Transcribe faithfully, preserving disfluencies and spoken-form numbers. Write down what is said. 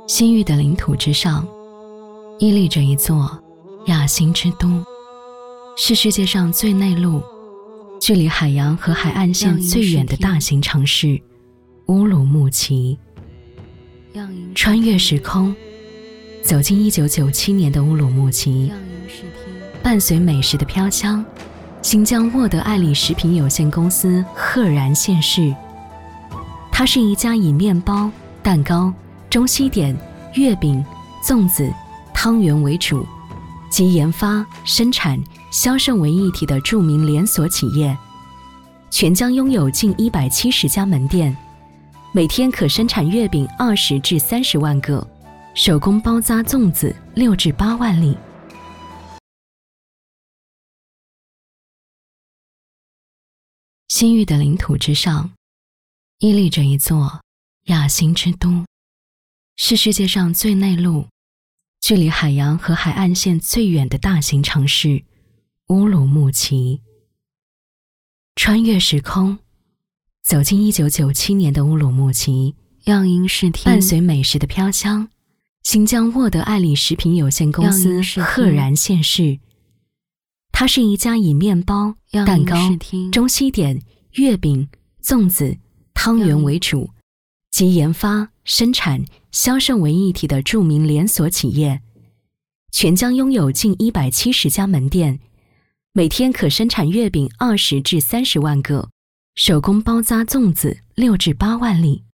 西域的领土之上，屹立着一座亚星之都，是世界上最内陆、距离海洋和海岸线最远的大型城市乌鲁木齐。穿越时空，走进一九九七年的乌鲁木齐，伴随美食的飘香，新疆沃德爱里食品有限公司赫然现世。它是一家以面包、蛋糕、中西点、月饼、粽子、汤圆为主，集研发、生产、销售为一体的著名连锁企业，全疆拥有近一百七十家门店，每天可生产月饼二十至三十万个，手工包扎粽子六至八万粒。西域的领土之上，屹立着一座亚星之都，是世界上最内陆、距离海洋和海岸线最远的大型城市乌鲁木齐。穿越时空，走进一九九七年的乌鲁木齐，样音视听，伴随美食的飘香，新疆沃德爱里食品有限公司赫然现世。它是一家以面包、蛋糕、中西点、月饼、粽子、汤圆为主，集研发、生产、销售为一体的著名连锁企业，全疆拥有近一百七十家门店，每天可生产月饼二十至三十万个，手工包扎粽子六至八万粒。